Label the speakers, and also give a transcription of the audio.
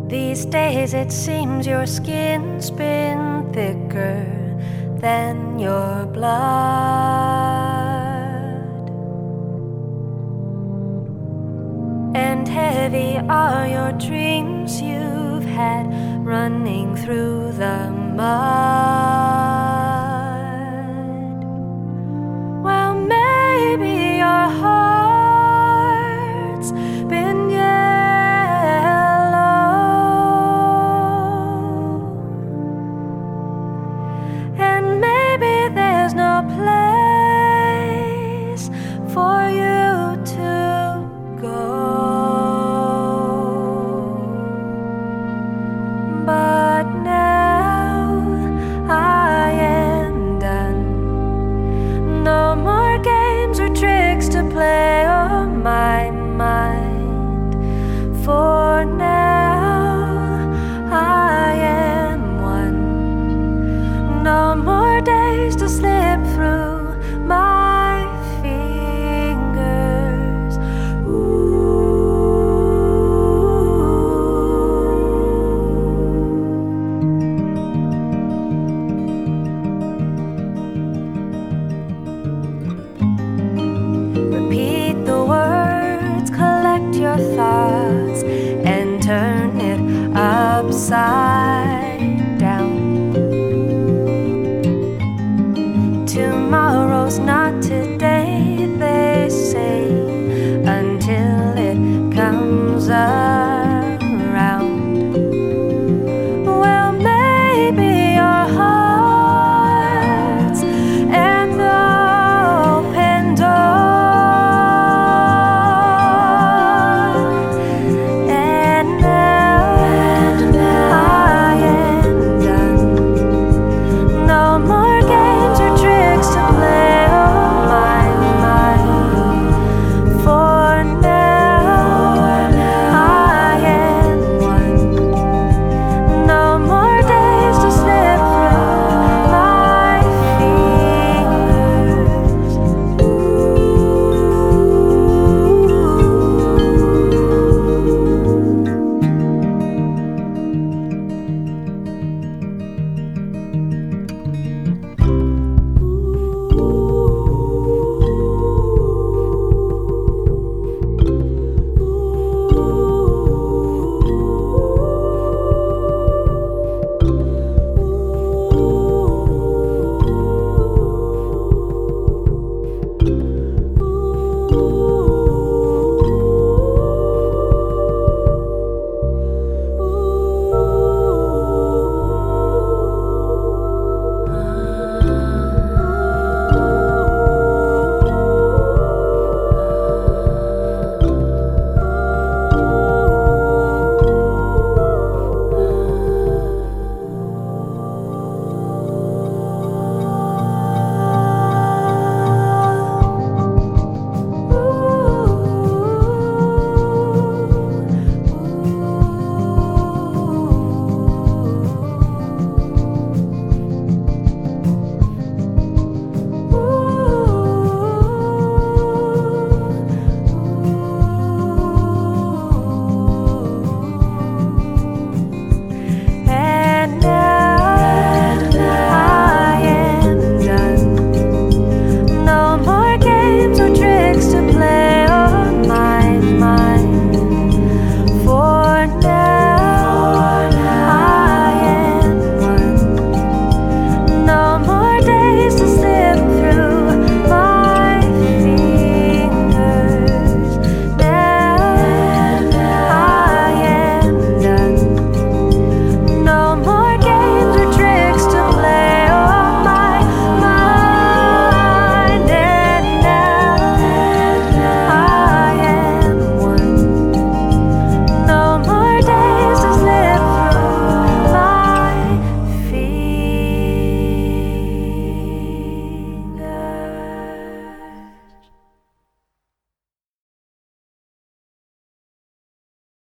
Speaker 1: These days it seems your skin's been thicker than your blood, and heavy are your dreams you've had running through the mud. Well, maybe your heart's been and maybe there's no place for you to go. But now I am done. No more games or tricks to play on my mind. For now I am one. No more days to slip through my fingers. Repeat the words, collect your thoughts, and turn it upside down. Tomorrow's not today, they say, until it comes up.